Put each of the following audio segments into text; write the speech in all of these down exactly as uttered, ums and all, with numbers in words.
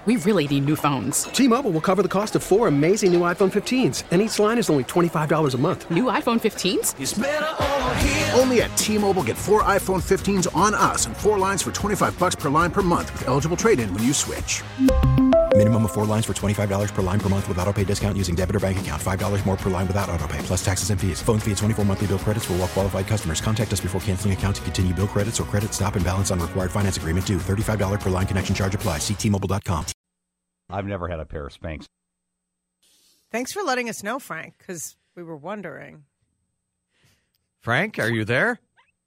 We really need new phones. T-Mobile will cover the cost of four amazing new iPhone fifteens, and each line is only twenty-five dollars a month. New iPhone fifteens? It's better over here. Only at T-Mobile, get four iPhone fifteens on us and four lines for twenty-five dollars per line per month with eligible trade-in when you switch. Minimum of four lines for twenty-five dollars per line per month with autopay discount using debit or bank account. five dollars more per line without autopay, plus taxes and fees. Phone fee at twenty-four monthly bill credits for well-qualified customers. Contact us before canceling account to continue bill credits or credit stop and balance on required finance agreement due. thirty-five dollars per line connection charge applies. See T Mobile dot com. I've never had a pair of Spanx. Thanks for letting us know, Frank, because we were wondering. Frank, are you there?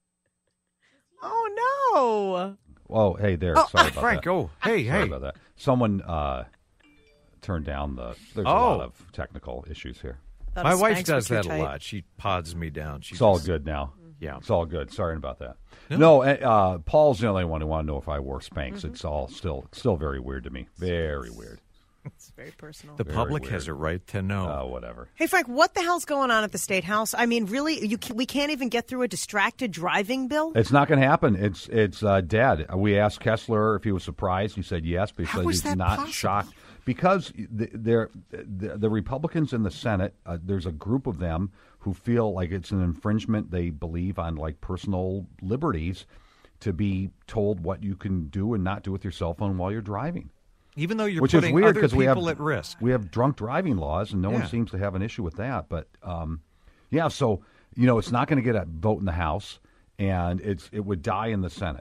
Oh, no. Oh, hey there. Oh, Sorry about Frank, that. oh, hey, Sorry hey. about that. Someone uh, turned down the... There's a Oh. lot of technical issues here. Thought My his wife Spanx does were that too a tight. lot. She pods me down. She It's all just- good now. Yeah. It's all good. Sorry about that. No. No, uh, Paul's the only one who wanted to know if I wore Spanx. Mm-hmm. It's all still still very weird to me. Very weird. It's very personal. The Very public weird. has a right to know. Oh, whatever. Hey, Frank, what the hell's going on at the State House? I mean, really, you can, we can't even get through a distracted driving bill? It's not going to happen. It's it's uh, dead. We asked Kessler if he was surprised. He said yes, but he How said is he's that not possible? shocked. Because the, they're, the, the Republicans in the Senate, uh, there's a group of them who feel like it's an infringement, they believe, on like personal liberties to be told what you can do and not do with your cell phone while you're driving. Even though you're Which is putting weird other because we have people at risk. we have drunk driving laws, and no Yeah. one seems to have an issue with that. But um, yeah, so you know, it's not going to get a vote in the House, and it's it would die in the Senate.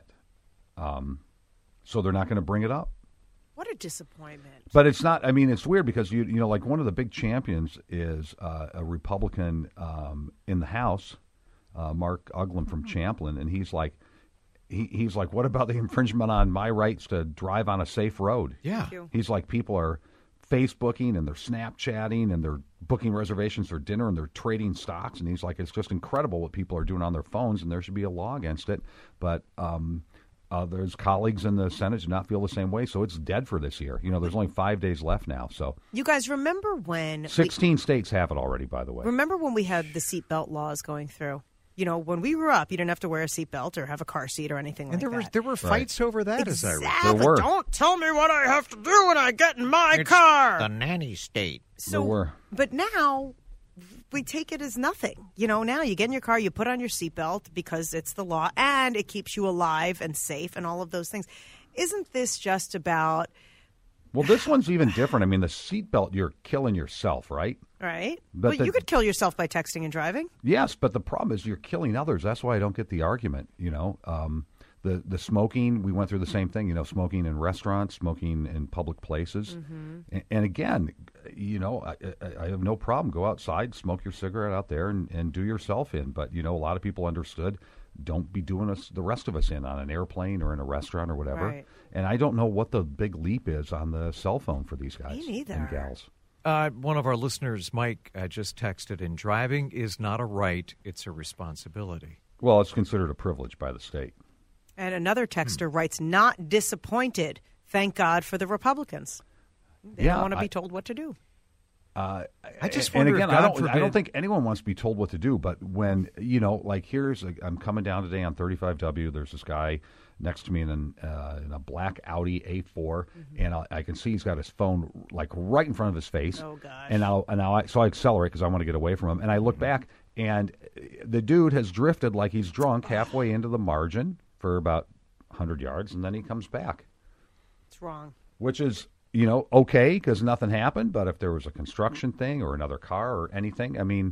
Um, so they're not going to bring it up. What a disappointment. But it's not. I mean, it's weird because you you know, like one of the big champions is uh, a Republican um, in the House, uh, Mark Uglum from Champlin, and he's like. He, he's like, what about the infringement on my rights to drive on a safe road? Yeah. He's like, people are Facebooking and they're Snapchatting and they're booking reservations for dinner and they're trading stocks. And he's like, it's just incredible what people are doing on their phones, and there should be a law against it. But um, uh, there's colleagues in the Senate do not feel the same way, so it's dead for this year. You know, there's only five days left now. So You guys remember when... sixteen we, states have it already, by the way. remember when we had the seatbelt laws going through? You know, when we grew up, you didn't have to wear a seatbelt or have a car seat or anything And like there were that. there were fights over that, as I recall. Exactly. There were. Don't tell me what I have to do when I get in my It's car. the nanny state. So, There were. But now we take it as nothing. You know, now you get in your car, you put on your seatbelt because it's the law and it keeps you alive and safe and all of those things. Isn't this just about, Well, this one's even different. I mean, the seatbelt, you're killing yourself, right? right? But But the- you could kill yourself by texting and driving. Yes, but the problem is you're killing others. That's why I don't get the argument. You know, um, the the smoking. We went through the same thing. You know, smoking in restaurants, smoking in public places, Mm-hmm. and, and again, you know, I, I, I have no problem. Go outside, smoke your cigarette out there, and, and do yourself in. But you know, a lot of people understood. Don't be doing us the rest of us in on an airplane or in a restaurant or whatever. Right. And I don't know what the big leap is on the cell phone for these guys Me neither. and gals. Uh, one of our listeners, Mike, uh, just texted in, driving is not a right, it's a responsibility. Well, it's considered a privilege by the state. And another texter writes, not disappointed. Thank God for the Republicans. They Yeah, don't want to I- be told what to do. Uh, I just and wonder if, again, I God don't, I forbid- don't think anyone wants to be told what to do. But when you know, like here's, a, I'm coming down today on thirty-five W. There's this guy next to me in, an, uh, in a black Audi A four, Mm-hmm. and I, I can see he's got his phone like right in front of his face. Oh, gosh. And I'll, and now I, so I accelerate because I want to get away from him. And I look Mm-hmm. back, and the dude has drifted like he's drunk halfway into the margin for about one hundred yards, and then he comes back, It's wrong. which is, you know, okay because nothing happened. But if there was a construction thing or another car or anything, I mean,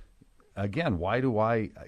again, why do I? I-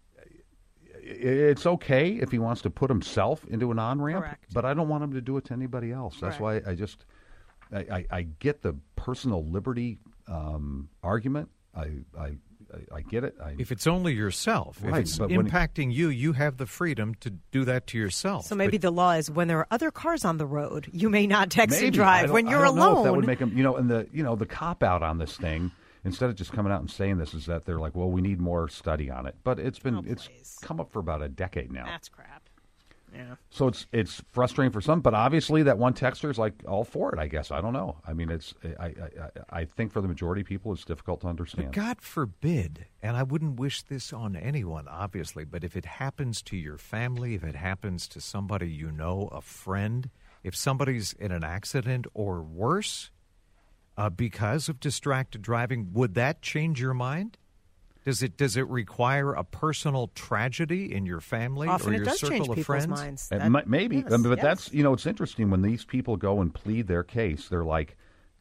It's okay if he wants to put himself into an on ramp, Correct. but I don't want him to do it to anybody else. That's Correct. why I just I, I, I get the personal liberty um, argument. I, I I I get it. I, If it's only yourself, Right, if it's but when- impacting you, you have the freedom to do that to yourself. So maybe But the law is when there are other cars on the road, you may not text Maybe. and I drive. don't- When I you're don't know alone, if that would make them, you know, and the you know the cop out on this thing instead of just coming out and saying this is that they're like, well, we need more study on it. But it's been Oh, it's please. come up for about a decade now. that's crap. Yeah. So it's it's frustrating for some, but obviously that one texter is like all for it. I guess I don't know. I mean, it's I I, I I think for the majority of people, it's difficult to understand. God forbid, and I wouldn't wish this on anyone, obviously, but if it happens to your family, if it happens to somebody you know, a friend, if somebody's in an accident or worse uh, because of distracted driving, would that change your mind? Does it does it require a personal tragedy in your family Often or it your does circle change of people's friends? minds. Uh, That- mi- Maybe, yes, Um, but yes. that's, you know, it's interesting when these people go and plead their case. They're like,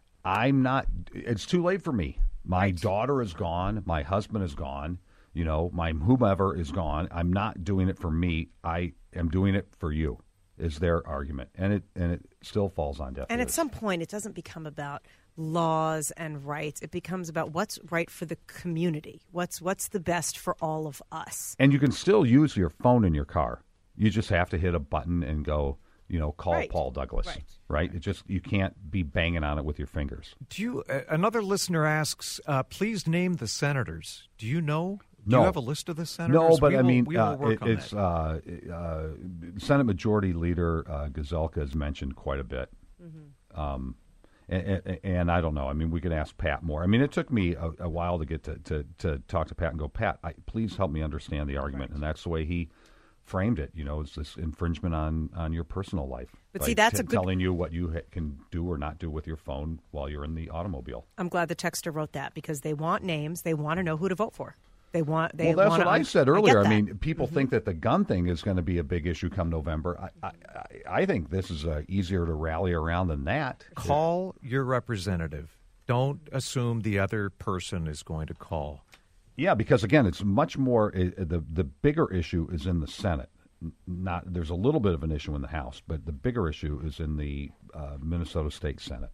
I'm not, it's too late for me. My daughter is gone. My husband is gone. You know, my whomever is gone. I'm not doing it for me. I am doing it for you, is their argument. And it and it still falls on deaf And at ears. some point, it doesn't become about laws and rights. It becomes about what's right for the community. What's what's the best for all of us. And you can still use your phone in your car. You just have to hit a button and go, you know, call Right. Paul Douglas. Right. Right? It just, you can't be banging on it with your fingers. Do you? Uh, another listener asks, uh, please name the senators. Do you know? Do No. you have a list of the senators? No, but We I will- mean, we will uh, work it- on it's that. uh, uh, Senate Majority Leader uh, Gazelka has mentioned quite a bit. Mm-hmm. Um, and, and, and I don't know. I mean, we could ask Pat more. I mean, it took me a, a while to get to, to, to talk to Pat and go, Pat, I, please help me understand the argument. And that's the way he framed it. You know, it's this infringement on, on your personal life. But by see, that's t- a good- telling you what you ha- can do or not do with your phone while you're in the automobile. I'm glad the texter wrote that because they want names. They want to know who to vote for. They want. They well, that's wanna, what I said get earlier. I, that. mean, people Mm-hmm. think that the gun thing is going to be a big issue come November. I, I, I think this is uh, easier to rally around than that. Call your representative. Don't assume the other person is going to call. Yeah, because again, it's much more. Uh, the the bigger issue is in the Senate. N- Not there's a little bit of an issue in the House, but the bigger issue is in the uh, Minnesota State Senate.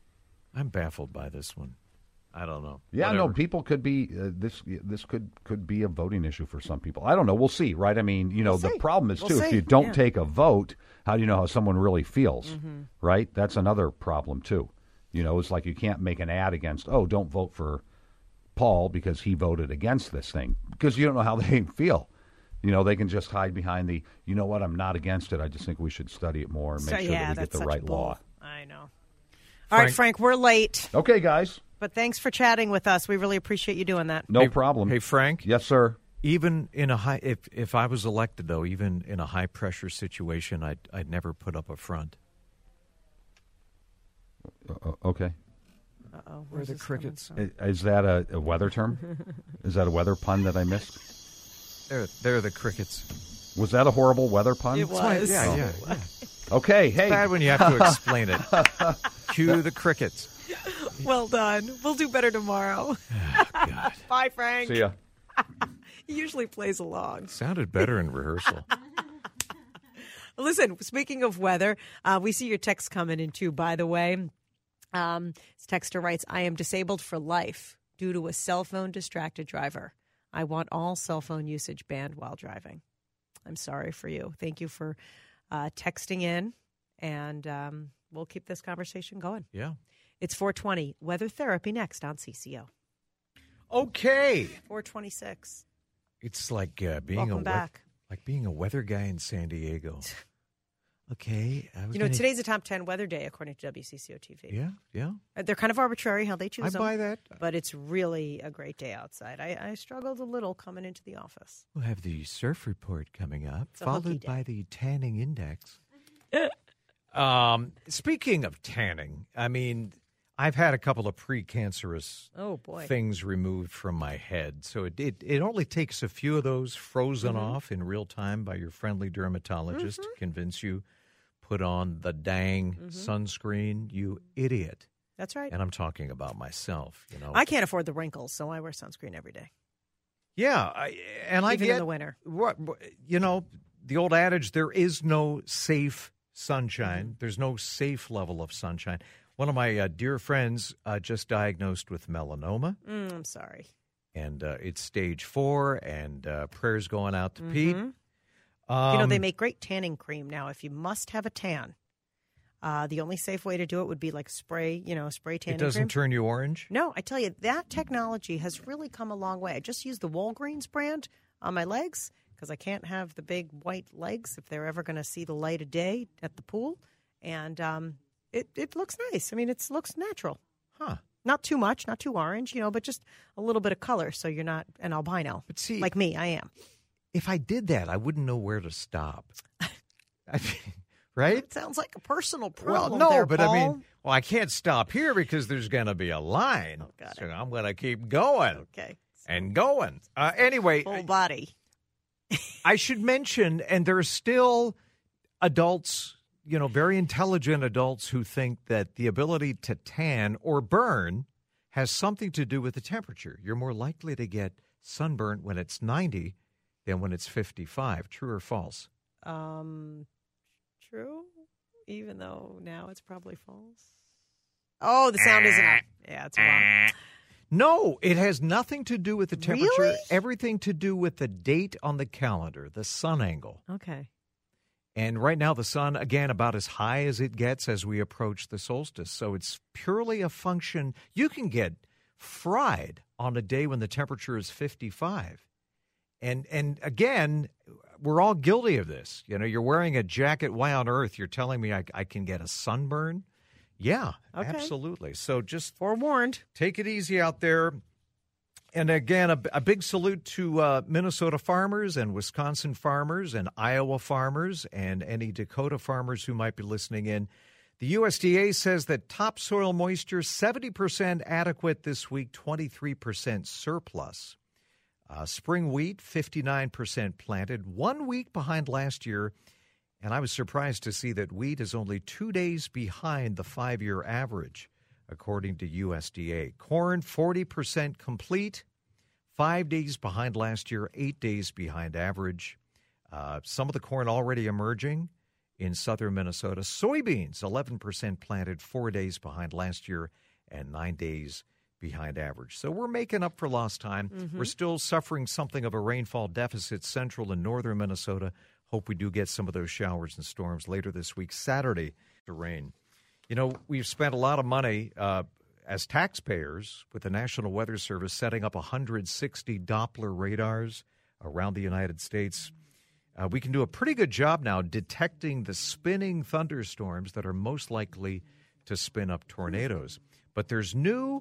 I'm baffled by this one. I don't know. Yeah, Whatever. no, people could be uh, this. This could could be a voting issue for some people. I don't know. We'll see, right? I mean, you know, We'll the see. problem is We'll too if see, you don't yeah. take a vote, how do you know how someone really feels, Mm-hmm. right? That's another problem too. You know, it's like you can't make an ad against. Oh, don't vote for Paul because he voted against this thing because you don't know how they feel. You know, they can just hide behind the. You know what? I'm not against it. I just think we should study it more and make So, sure yeah, that we get that's the such right bull. law. I know. All right, Frank, we're late, Okay, guys, but thanks for chatting with us. We really appreciate you doing that. no Hey- problem. Hey, Frank. Yes, sir. Even in a high, if if I was elected though, even in a high pressure situation, I'd I'd never put up a front. Uh, okay. Uh-oh, Where are the crickets? I- Is that a, a weather term? Is that a weather pun that I missed? There, there are the crickets. Was that a horrible weather pun? It was. Yeah, yeah. yeah. Okay, hey. Bad when you have to explain it. Cue the crickets. Well done. We'll do better tomorrow. God, Bye, Frank. See ya. He usually plays along. sounded better in rehearsal. Listen, speaking of weather, uh, we see your text coming in too, by the way. Um, this texter writes, I am disabled for life due to a cell phone distracted driver. I want all cell phone usage banned while driving. I'm sorry for you. Thank you for uh, texting in, and um, we'll keep this conversation going. Yeah. It's four twenty. Weather therapy next on C C O. Okay. four twenty-six. It's like uh, being Welcome a wea- back. like being a weather guy in San Diego. Okay. I was You know, gonna- today's a top ten weather day, according to W C C O T V. Yeah, yeah. Uh, They're kind of arbitrary how they choose I them. buy that. But it's really a great day outside. I, I struggled a little coming into the office. We'll have the surf report coming up, It's a hooky followed day. by the tanning index. um, speaking of tanning, I mean, I've had a couple of precancerous Oh, boy. things removed from my head. So it, it, it only takes a few of those frozen Mm-hmm. off in real time by your friendly dermatologist to convince you, put on the dang Mm-hmm. sunscreen, you idiot. That's right. And I'm talking about myself, you know. I can't afford the wrinkles, so I wear sunscreen every day. Yeah, I, and I Even get in the winter. What you know, the old adage: there is no safe sunshine. Mm-hmm. There's no safe level of sunshine. One of my uh, dear friends uh, just diagnosed with melanoma, Mm, I'm sorry. and uh, it's stage four. And uh, prayers going out to Pete. Um, Mm-hmm. You know, they make great tanning cream now. If you must have a tan, uh, the only safe way to do it would be like spray, you know, spray tanning it doesn't cream. turn you orange. No, I tell you, that technology has really come a long way. I just use the Walgreens brand on my legs because I can't have the big white legs if they're ever going to see the light of day at the pool. And um, it, it looks nice. I mean, it looks natural. Huh? Not too much, not too orange, you know, but just a little bit of color so you're not an albino. But see- like me, I am. If I did that, I wouldn't know where to stop. I mean, right? It sounds like a personal Well, problem. no, there, but Paul. I mean, well, I can't stop here because there's going to be a line. Oh, got so it. I'm going to keep going Okay. and going. Uh, anyway, Full body. I should mention, and there are still adults, you know, very intelligent adults who think that the ability to tan or burn has something to do with the temperature. You're more likely to get sunburnt when it's ninety than when it's fifty-five. True or false? Um, true. Even though now it's probably false. Oh, the sound isn't up. Yeah, it's wrong. No, it has nothing to do with the temperature. Really? Everything to do with the date on the calendar, the sun angle. Okay. And right now, the sun, again, about as high as it gets as we approach the solstice. So it's purely a function. You can get fried on a day when the temperature is fifty-five. And and again, we're all guilty of this. You know, you're wearing a jacket. Why on earth you're telling me I, I can get a sunburn? Yeah, Okay. absolutely. So just Forewarned. take it easy out there. And again, a, a big salute to uh, Minnesota farmers and Wisconsin farmers and Iowa farmers and any Dakota farmers who might be listening in. The U S D A says that topsoil moisture, seventy percent adequate this week, twenty-three percent surplus. Uh, spring wheat, fifty-nine percent planted, one week behind last year. And I was surprised to see that wheat is only two days behind the five-year average, according to U S D A. Corn, forty percent complete, five days behind last year, eight days behind average. Uh, some of the corn already emerging in southern Minnesota. Soybeans, eleven percent planted, four days behind last year, and nine days behind average. So we're making up for lost time. Mm-hmm. We're still suffering something of a rainfall deficit central and northern Minnesota. Hope we do get some of those showers and storms later this week. Saturday, the rain. You know, we've spent a lot of money uh, as taxpayers with the National Weather Service setting up one hundred sixty Doppler radars around the United States. Uh, we can do a pretty good job now detecting the spinning thunderstorms that are most likely to spin up tornadoes. But there's new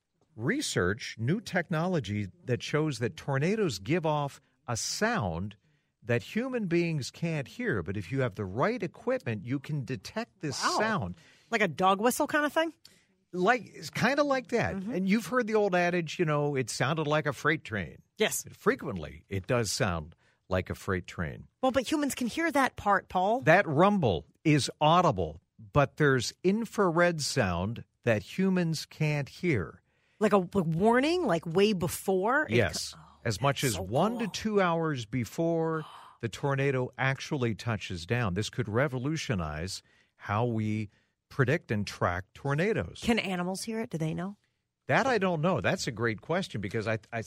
research, new technology that shows that tornadoes give off a sound that human beings can't hear. But if you have the right equipment, you can detect this Wow. sound. Like a dog whistle kind of thing? Like, it's kind of like that. Mm-hmm. And you've heard the old adage, you know, it sounded like a freight train. Yes. Frequently, it does sound like a freight train. Well, but humans can hear that part, Paul. That rumble is audible, but there's infrared sound that humans can't hear. Like a, a warning, like way before? It Yes. co- oh, as much as so one cool. to two hours before the tornado actually touches down. This could revolutionize how we predict and track tornadoes. Can animals hear it? Do they know? That I don't know. That's a great question because I, I,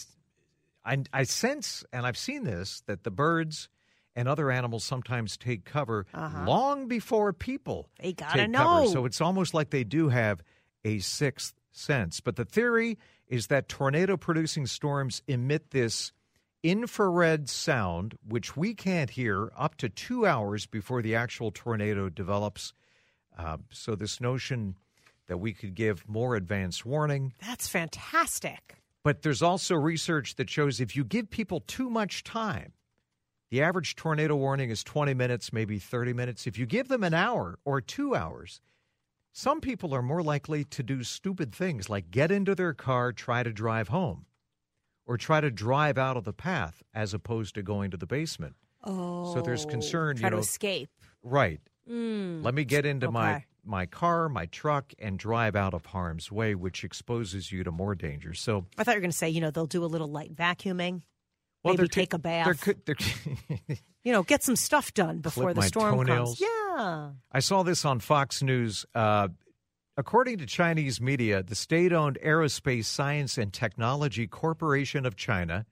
I, I sense, and I've seen this, that the birds and other animals sometimes take cover Uh-huh. long before people They gotta take know. cover. So it's almost like they do have a sixth sense. But the theory is that tornado-producing storms emit this infrared sound, which we can't hear up to two hours before the actual tornado develops. Uh, so this notion that we could give more advanced warning. That's fantastic. But there's also research that shows if you give people too much time, the average tornado warning is twenty minutes, maybe thirty minutes. If you give them an hour or two hours, some people are more likely to do stupid things like get into their car, try to drive home, or try to drive out of the path as opposed to going to the basement. Oh. So there's concern, Try you know. to escape. Right. Mm. Let me get into my, Okay. my car, my truck, and drive out of harm's way, which exposes you to more danger. So I thought you were going to say, you know, they'll do a little light vacuuming. Well, Maybe there take could- a bath. There could, there, You know, get some stuff done before Clip the my storm toenails. comes. Yeah. I saw this on Fox News. Uh, according to Chinese media, the state-owned Aerospace Science and Technology Corporation of China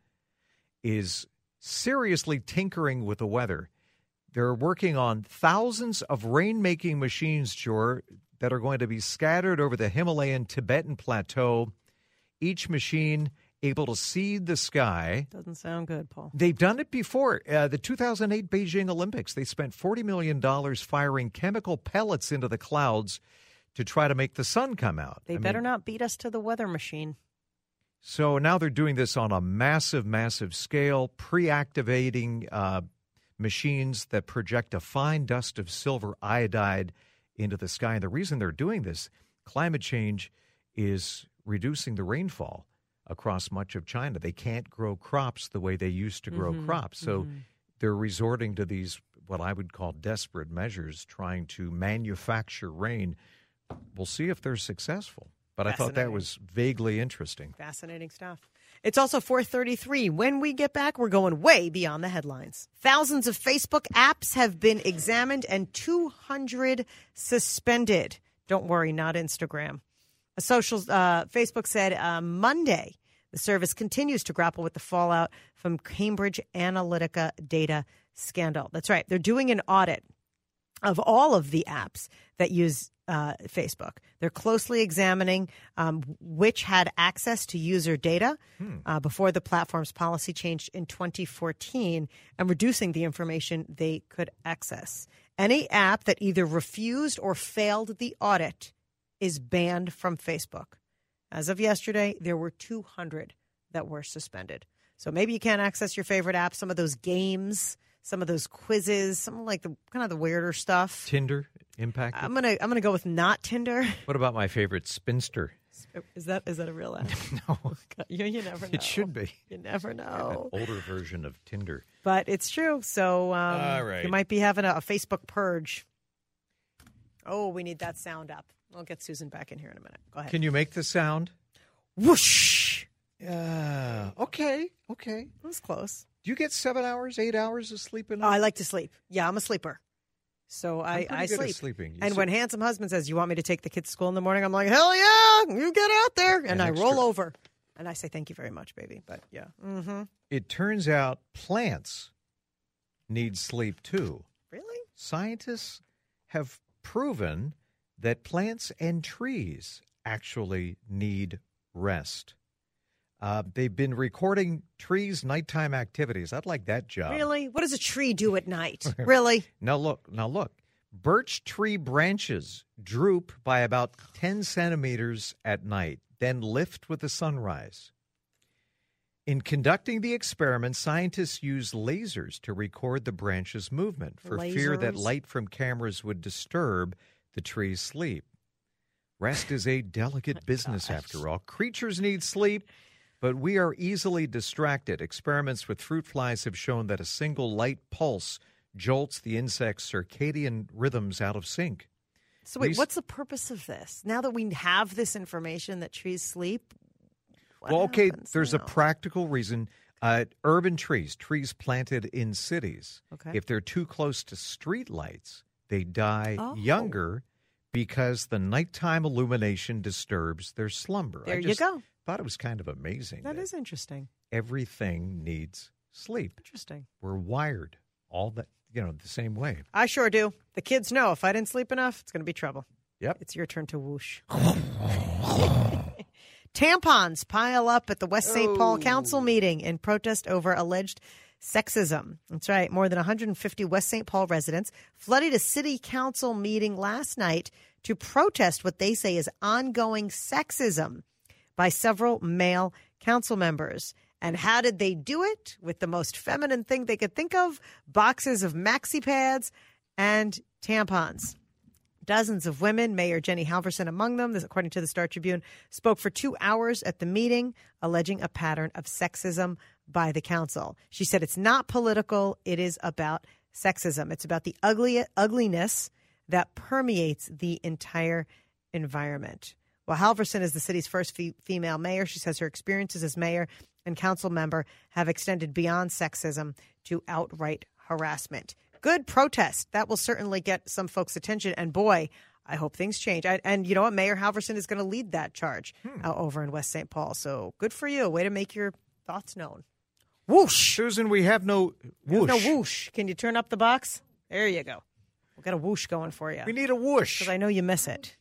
is seriously tinkering with the weather. They're working on thousands of rain-making machines, Jor, that are going to be scattered over the Himalayan Tibetan plateau. Each machine able to seed the sky. Doesn't sound good, Paul. They've done it before. Uh, the two thousand eight Beijing Olympics, they spent forty million dollars firing chemical pellets into the clouds to try to make the sun come out. They I better mean, not beat us to the weather machine. So now they're doing this on a massive, massive scale, pre-activating uh, machines that project a fine dust of silver iodide into the sky. And the reason they're doing this, climate change is reducing the rainfall across much of China. They can't grow crops the way they used to grow Mm-hmm. crops. So Mm-hmm. they're resorting to these, what I would call desperate measures, trying to manufacture rain. We'll see if they're successful. But I thought that Fascinating. was vaguely interesting. Fascinating stuff. It's also four thirty-three. When we get back, we're going way beyond the headlines. Thousands of Facebook apps have been examined and two hundred suspended. Don't worry, not Instagram. A social uh, Facebook said uh, Monday the service continues to grapple with the fallout from Cambridge Analytica data scandal. That's right. They're doing an audit of all of the apps that use uh, Facebook. They're closely examining um, which had access to user data uh, before the platform's policy changed in twenty fourteen and reducing the information they could access. Any app that either refused or failed the audit is banned from Facebook. As of yesterday, there were two hundred that were suspended. So maybe you can't access your favorite app, some of those games, some of those quizzes, some of like the kind of the weirder stuff. Tinder impacted? I'm gonna I'm gonna go with not Tinder. What about my favorite Spinster? Is that is that a real app? No, you, you never know. it should be. You never An know. older version of Tinder. But it's true. So um, All right. you might be having a, a Facebook purge. Oh, we need that sound up. I'll get Susan back in here in a minute. Go ahead. Can you make the sound? Whoosh. Uh, okay, okay. That was close. Do you get seven hours, eight hours of sleep a Oh, night? I like to sleep. Yeah, I'm a sleeper. So I, I'm pretty I good sleep. at sleeping. You And sit- when handsome husband says, "You want me to take the kids to school in the morning?" I'm like, "Hell yeah, you get out there!" And An I extra- roll over, and I say, "Thank you very much, baby." But yeah, mm-hmm. It turns out plants need sleep too. Really? Scientists have proven that plants and trees actually need rest. Uh, they've been recording trees' nighttime activities. I'd like that job. Really? What does a tree do at night? Really? Now look, now look. Birch tree branches droop by about ten centimeters at night, then lift with the sunrise. In conducting the experiment, scientists used lasers to record the branches' movement for fear that Lasers? light from cameras would disturb the tree's sleep. Rest is a delicate business, after all. Creatures need sleep, but we are easily distracted. Experiments with fruit flies have shown that a single light pulse jolts the insect's circadian rhythms out of sync. So wait, Res- what's the purpose of this? Now that we have this information that trees sleep, what well, okay, happens there's a now? practical reason. Uh, urban trees, trees planted in cities, Okay. if they're too close to street lights, they die Oh. younger because the nighttime illumination disturbs their slumber. There I you just go. thought it was kind of amazing. That is interesting. Everything needs sleep. Interesting. We're wired all that, you know, the same way. I sure do. The kids know if I didn't sleep enough, it's going to be trouble. Yep. It's your turn to whoosh. Tampons pile up at the West Saint Paul Council meeting in protest over alleged sexism. That's right. More than one hundred fifty West Saint Paul residents flooded a city council meeting last night to protest what they say is ongoing sexism by several male council members. And how did they do it? With the most feminine thing they could think of, boxes of maxi pads and tampons. Dozens of women, Mayor Jenny Halverson among them, this, according to the Star Tribune, spoke for two hours at the meeting, alleging a pattern of sexism by the council. She said it's not political, it is about sexism. It's about the ugly ugliness that permeates the entire environment. Well, Halverson is the city's first fe- female mayor. She says her experiences as mayor and council member have extended beyond sexism to outright harassment. Good protest. That will certainly get some folks' attention. And boy, I hope things change. I, and you know what? Mayor Halverson is going to lead that charge Hmm. uh, over in West Saint Paul. So good for you. Way to make your thoughts known. Whoosh. Susan, we have no There's whoosh. no whoosh. Can you turn up the box? There you go. We've got a whoosh going for you. We need a whoosh. Because I know you miss it.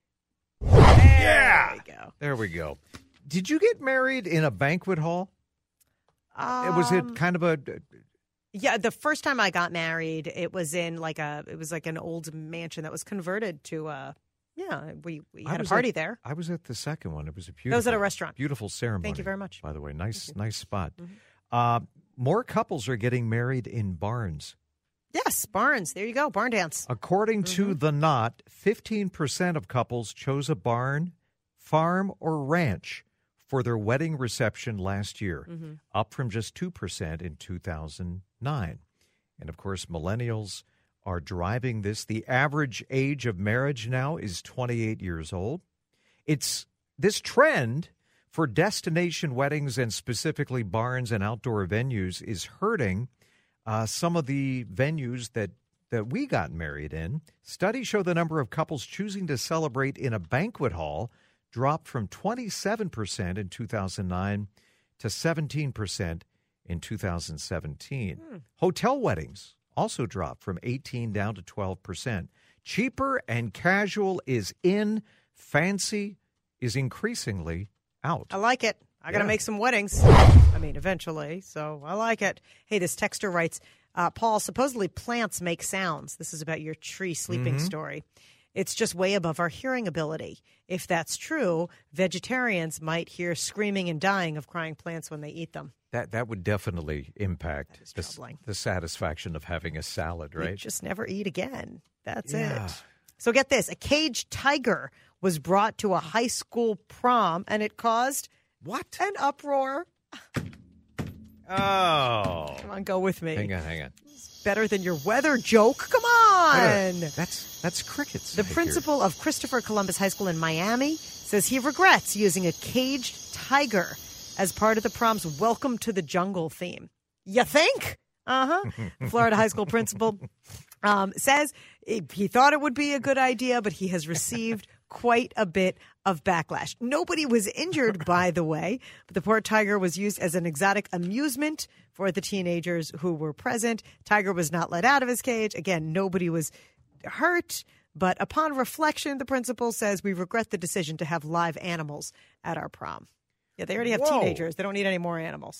Yeah. There you go. There we go. Did you get married in a banquet hall? was Um, it kind of a Yeah, the first time I got married, it was in like a it was like an old mansion that was converted to uh yeah, we we I had a was party at- there. I was at the second one. It was a beautiful. That was at a restaurant. Beautiful ceremony. Thank you very much. By the way, nice, Thank you. nice spot. Mhm. Uh, more couples are getting married in barns. Yes, barns. There you go, barn dance. According Mm-hmm. to The Knot, fifteen percent of couples chose a barn, farm, or ranch for their wedding reception last year, Mm-hmm. up from just two percent in two thousand nine. And, of course, millennials are driving this. The average age of marriage now is twenty-eight years old. It's this trend for destination weddings and specifically barns and outdoor venues is hurting uh, some of the venues that, that we got married in. Studies show the number of couples choosing to celebrate in a banquet hall dropped from twenty-seven percent in two thousand nine to seventeen percent in two thousand seventeen. Hmm. Hotel weddings also dropped from eighteen down to twelve percent. Cheaper and casual is in, fancy is increasingly out. I like it. I got to Yeah. make some weddings. I mean, eventually. So I like it. Hey, this texter writes, uh, Paul, supposedly plants make sounds. This is about your tree sleeping Mm-hmm. story. It's just way above our hearing ability. If that's true, vegetarians might hear screaming and dying of crying plants when they eat them. That that would definitely impact is the, s- troubling. the satisfaction of having a salad, You right? just never eat again. That's Yeah. it. So get this. A caged tiger was brought to a high school prom, and it caused What? an uproar. Oh. Come on, go with me. Hang on, hang on. Better than your weather joke. Come on. That's that's crickets. The I hear. principal of Christopher Columbus High School in Miami says he regrets using a caged tiger as part of the prom's Welcome to the Jungle theme. You think? Uh-huh. The Florida high school principal um, says he thought it would be a good idea, but he has received quite a bit of backlash. Nobody was injured, by the way, but the poor tiger was used as an exotic amusement for the teenagers who were present. Tiger was not let out of his cage. Again, nobody was hurt, but upon reflection, the principal says we regret the decision to have live animals at our prom. Yeah, they already have Whoa. teenagers. They don't need any more animals.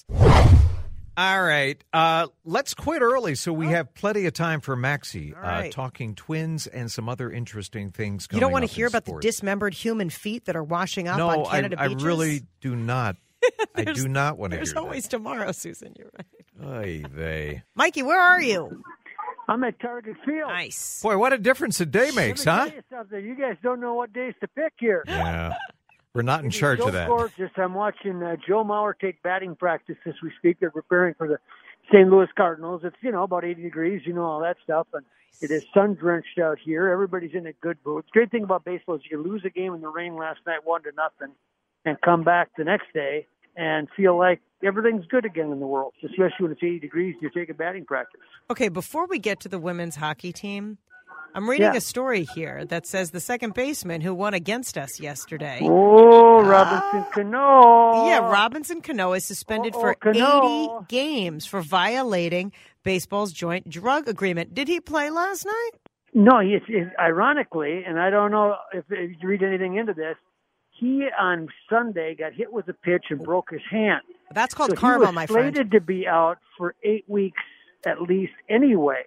All right. Uh, let's quit early so we have plenty of time for Maxie All right. uh, talking twins and some other interesting things You coming don't want up to hear in about sports. the dismembered human feet that are washing up No, on I, Canada I beaches? really do not. I do not want to hear There's that. always tomorrow, Susan. You're right. Oy vey. Mikey, where are you? I'm at Target Field. Nice. Boy, what a difference a day makes, Let me huh? tell you something. You guys don't know what days to pick here. Yeah. We're not in It's charge so of that. gorgeous. I'm watching uh, Joe Mauer take batting practice as we speak. They're preparing for the Saint Louis Cardinals. It's, you know, about eighty degrees, you know, all that stuff. And it is sun-drenched out here. Everybody's in a good mood. The great thing about baseball is you can lose a game in the rain last night, one to nothing, and come back the next day and feel like everything's good again in the world, especially when it's eighty degrees and you're taking batting practice. Okay, before we get to the women's hockey team, I'm reading Yeah. a story here that says the second baseman who won against us yesterday. Oh, Robinson Cano. Yeah, Robinson Cano is suspended Uh-oh, for Cano. eighty games for violating baseball's joint drug agreement. Did he play last night? No, it's, it's ironically, and I don't know if, if you read anything into this, he on Sunday got hit with a pitch and broke his hand. That's called so karma, he was my slated friend. to be out for eight weeks at least anyway.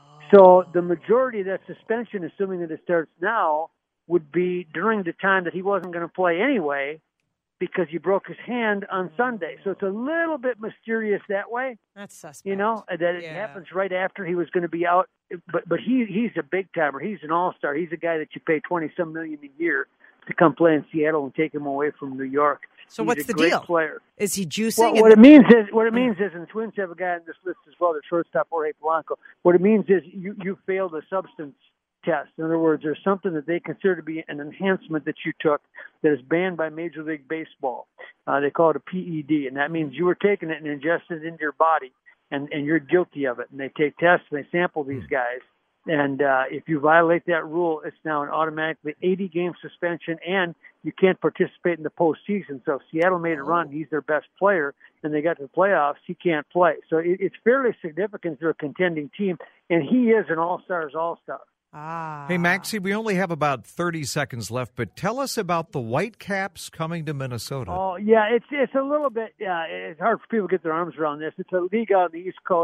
So the majority of that suspension, assuming that it starts now, would be during the time that he wasn't going to play anyway because he broke his hand on Sunday. So it's a little bit mysterious that way. That's suspect. You know, that it Yeah. happens right after he was going to be out. But but he he's a big timer. He's an all-star. He's a guy that you pay twenty some million a year to come play in Seattle and take him away from New York. So He's what's a the great deal? player. Is he juicing? Well, and what it then- means is what it means is, and the Twins have a guy on this list as well, the shortstop Jorge Polanco. What it means is you you failed a substance test. In other words, there's something that they consider to be an enhancement that you took that is banned by Major League Baseball. Uh, they call it a P E D, and that means you were taking it and ingested it into your body, and, and you're guilty of it. And they take tests and they sample these guys. And uh, if you violate that rule, it's now an automatically eighty-game suspension, and you can't participate in the postseason. So if Seattle made a run, he's their best player, and they got to the playoffs, he can't play. So it, it's fairly significant for a contending team, and he is an all-star's all-star. Ah. Hey, Maxie, we only have about thirty seconds left, but tell us about the Whitecaps coming to Minnesota. Oh, yeah, it's it's a little bit, yeah, it's hard for people to get their arms around this. It's a league out on the East Coast.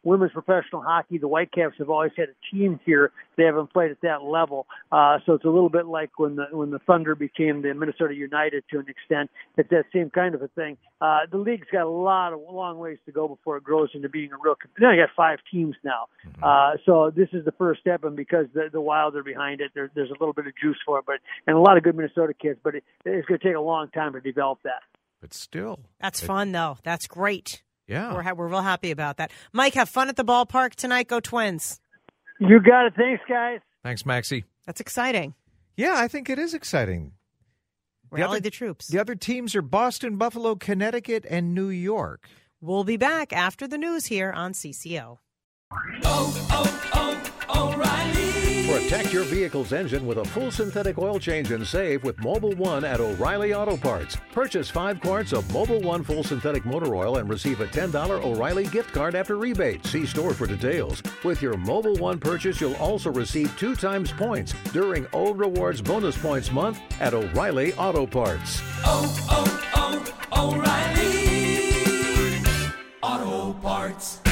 women's professional hockey, the Whitecaps have always had a team here. They haven't played at that level. Uh, so it's a little bit like when the when the Thunder became the Minnesota United to an extent. It's that same kind of a thing. Uh, the league's got a lot of long ways to go before it grows into being a real. Then I got five teams now. Mm-hmm. Uh, so this is the first step, and because the, the Wild are behind it, there, there's a little bit of juice for it, but and a lot of good Minnesota kids. But it, it's going to take a long time to develop that. But still, that's it, fun though. That's great. Yeah, we're we're real happy about that. Mike, have fun at the ballpark tonight. Go Twins! You got it. Thanks, guys. Thanks, Maxie. That's exciting. Yeah, I think it is exciting. Rally the, other, the troops. The other teams are Boston, Buffalo, Connecticut, and New York. We'll be back after the news here on C C O. Oh, oh, oh, O'Reilly. Protect your vehicle's engine with a full synthetic oil change and save with Mobil one at O'Reilly Auto Parts. Purchase five quarts of Mobil one full synthetic motor oil and receive a ten dollars O'Reilly gift card after rebate. See store for details. With your Mobil one purchase, you'll also receive two times points during O Rewards Bonus Points Month at O'Reilly Auto Parts. Oh, oh, oh, O'Reilly Auto Parts.